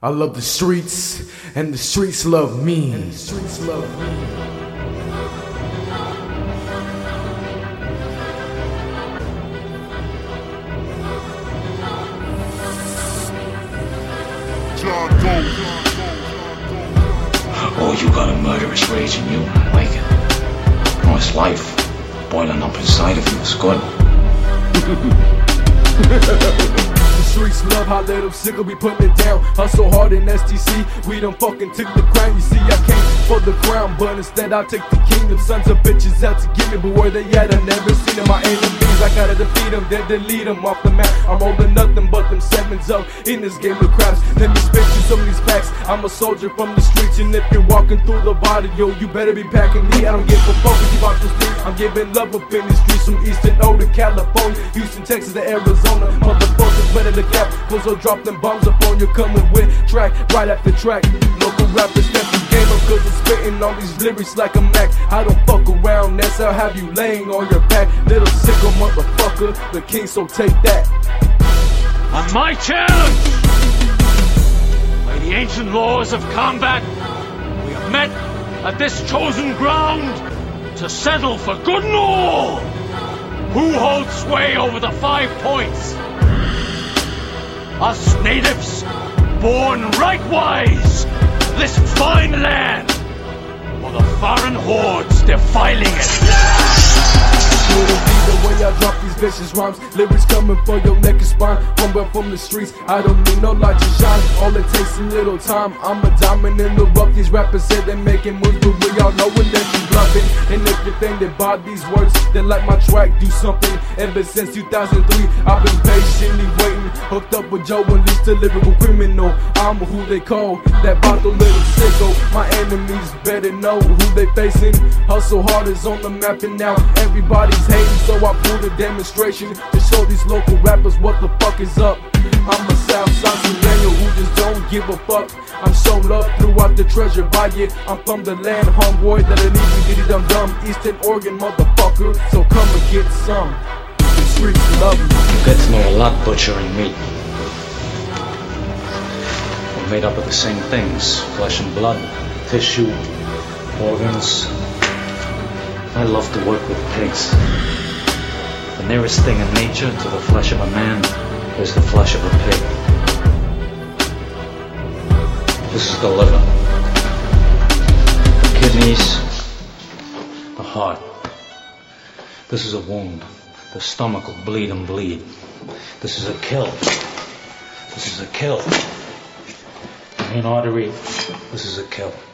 I love the streets, and the streets love me. And the streets love me. Oh, you got a murderous rage in you. I like it. Oh, it's life boiling up inside of you. It's good. The streets love how let them sickle, we putting it down. Hustle hard in STC, we done fucking took the crown. You see, I came for the crown, but instead I take the kingdom. Sons of bitches out to get me, but where they at? I never seen them. My enemies, I gotta defeat them, then delete them off the map. I'm rolling nothing but them sevens up in this game of craps. Let me spit you some of these facts. I'm a soldier from the streets, and if you're walking through the body, yo, you better be packing me. I don't give a fuck if you walk the street. I'm giving love up in the streets, from Eastern O to California, Houston, Texas to Arizona. Motherfuckers better to cap, cause I'll drop them bombs up on you, coming with track right after track. Local rappers step the game up, cause I'm spitting all these lyrics like a Mac. I don't fuck around, that's how I have you laying on your back. Little sicko motherfucker, the king, so take that. On my challenge, by the ancient laws of combat, we have met at this chosen ground to settle for good and all who holds sway over the 5 points. Us natives, born rightwise to this fine land, or the foreign hordes defiling it. It'll be the way I drop these vicious rhymes. Lyrics coming for your neck and spine. Rumble from the streets, I don't need no light to shine. All it takes a little time. I'm a diamond in the rough. These rappers say they're making moves, but we all know when they're bluffing. And if you think they buy these words, then like my track, do something. Ever since 2003, I've been patiently waiting. Hooked up with Joe and Least, the lyrical criminal. I'm who they call that bottle little sicko. My enemies better know who they facing. Hustle hard is on the map, and now everybody's hating, so I pulled a demonstration to show these local rappers what the fuck is up. I'm a Southside Sureño who just don't give a fuck. I'm so loved throughout the treasure by it. I'm from the land, homeboy, that an easy diddy dum dum. Eastern Oregon, motherfucker, so come and get some. The streets love me. You get to know a lot, butcher and meat. We're made up of the same things: flesh and blood, tissue, organs. I love to work with pigs. The nearest thing in nature to the flesh of a man is the flesh of a pig. This is the liver, the kidneys, the heart. This is a wound. The stomach will bleed and bleed. This is a kill. This is a kill. The main artery, this is a kill.